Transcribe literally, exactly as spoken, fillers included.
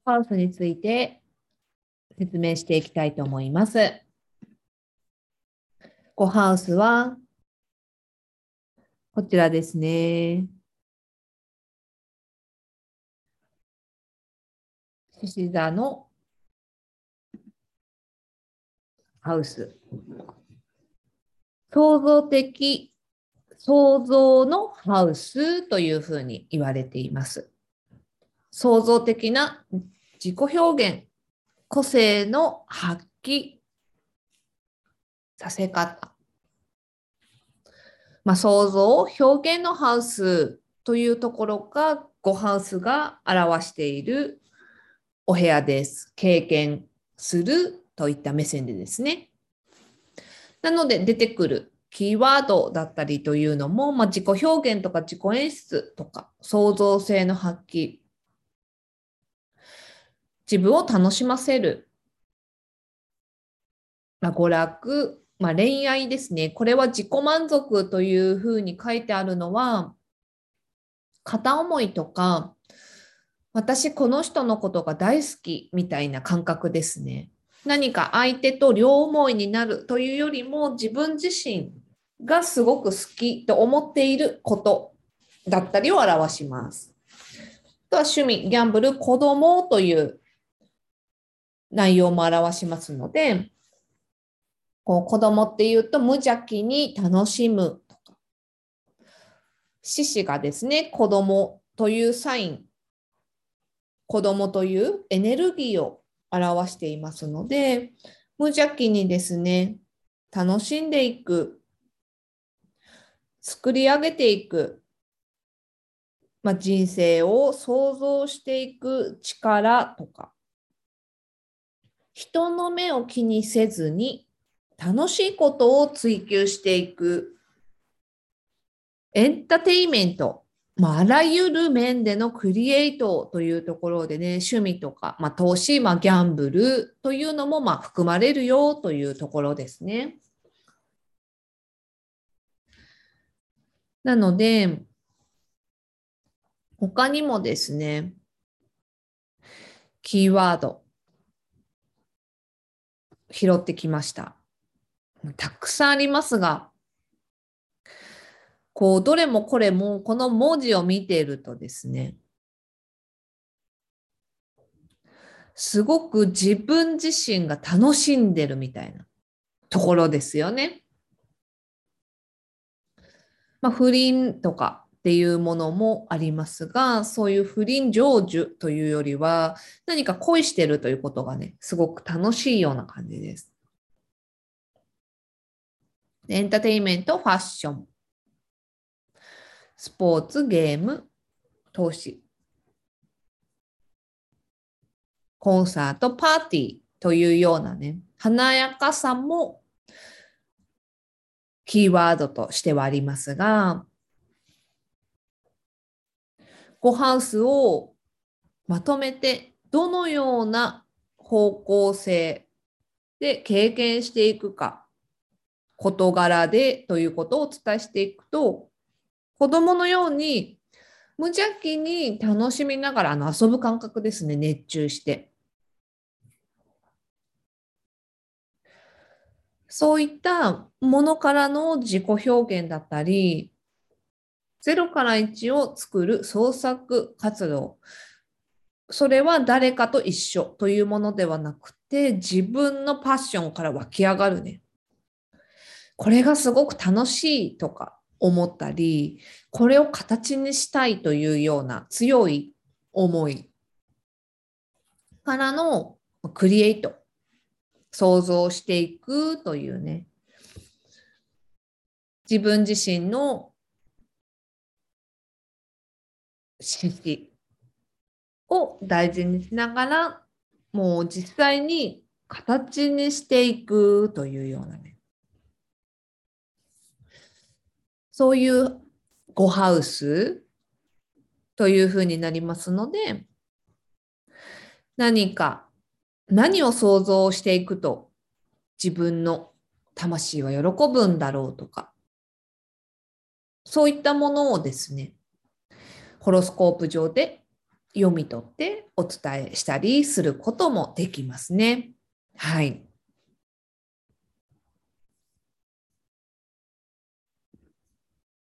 ハウスについて説明していきたいと思います。コハウスはこちらですね。獅子座のハウス。創造的、創造のハウスというふうに言われています。創造的な自己表現、個性の発揮させ方。まあ、創造、表現のハウスというところが、ゴハウスが表しているお部屋です。経験するといった目線でですね。なので出てくるキーワードだったりというのも、まあ、自己表現とか自己演出とか創造性の発揮、自分を楽しませる、まあ、娯楽、まあ、恋愛ですね。これは自己満足というふうに書いてあるのは、片思いとか、私この人のことが大好きみたいな感覚ですね。何か相手と両思いになるというよりも自分自身がすごく好きと思っていることだったりを表します。あとは趣味、ギャンブル、子供という内容も表しますので、こう子供っていうと無邪気に楽しむとか、獅子がですね、子供というサイン、子供というエネルギーを表していますので、無邪気にですね、楽しんでいく、作り上げていく、まあ、人生を想像していく力とか、人の目を気にせずに楽しいことを追求していく、エンターテイメント、まあ、あらゆる面でのクリエイトというところでね、趣味とか、まあ、投資、まあ、ギャンブルというのもまあ含まれるよというところですね。なので、他にもですね、キーワード拾ってきました。たくさんありますが、こう、どれもこれもこの文字を見ているとですね、すごく自分自身が楽しんでるみたいなところですよね。まあ、不倫とかっていうものもありますが、そういう不倫成就というよりは、何か恋してるということがね、すごく楽しいような感じです。エンターテインメント、ファッション、スポーツ、ゲーム、投資、コンサート、パーティーというようなね、華やかさもキーワードとしてはありますが、コハウスをまとめてどのような方向性で経験していくか、事柄でということをお伝えしていくと、子供のように無邪気に楽しみながらあの遊ぶ感覚ですね、熱中して。そういったものからの自己表現だったり、ゼロからいちを作る創作活動。それは誰かと一緒というものではなくて、自分のパッションから湧き上がるね。これがすごく楽しいとか思ったり、これを形にしたいというような強い思いからのクリエイト、想像していくというね、自分自身の指示を大事にしながら、もう実際に形にしていくというようなね、そういうゴハウスというふうになりますので、何か、何を想像していくと自分の魂は喜ぶんだろうとか、そういったものをですね、ホロスコープ上で読み取ってお伝えしたりすることもできますね。はい。